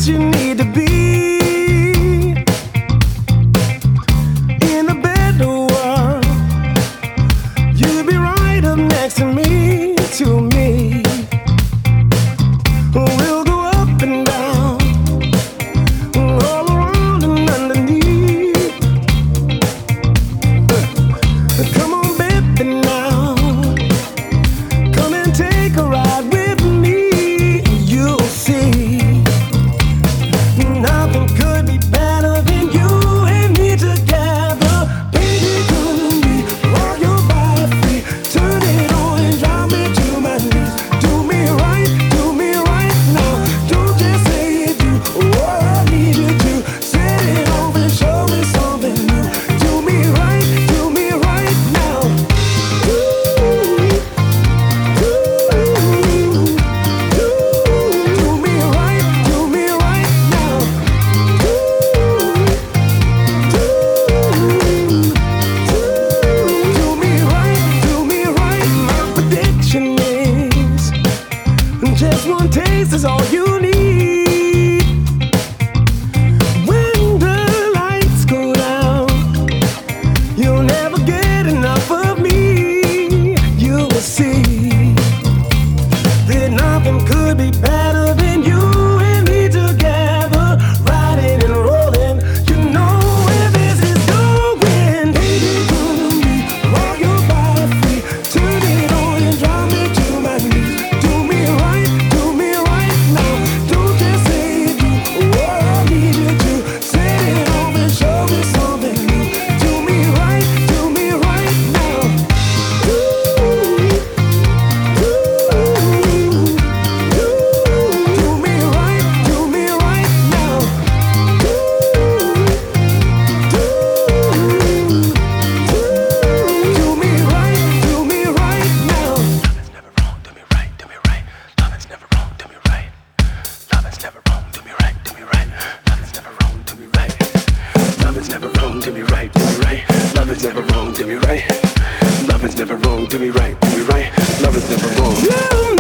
you need to be. In a better world, you'd be right up next to me, to me. We'll go up and down, all around and underneath. Come on, baby, now. Come and take a ride with me. You'll see. Nothing could be better than you and me together. Baby, come to me, rock your body free. Turn it on and drive me to my knees. Do me right now. Don't just say you do. Oh, I need you to set it off and show me something new. Do me right now. Do me right now. Do me right. My prediction is just one taste is all you need. When the lights go down, you'll never get enough of me. You will see that nothing could be better than you and me together, riding and rolling. You know where this is going. Baby, come to me, rock your body free. Turn it on and drive me to my knees. Do me right now. Don't just say you do. Oh, I need you to set it off and show me something new. Do me right now. Do me right now. Do me right now. Love is never wrong, do me right. Love is never wrong, do me right. Love is never wrong, do me right. Love is never wrong, do me right. Love is never wrong, do me right. Love is never wrong, do me right. Love is never wrong.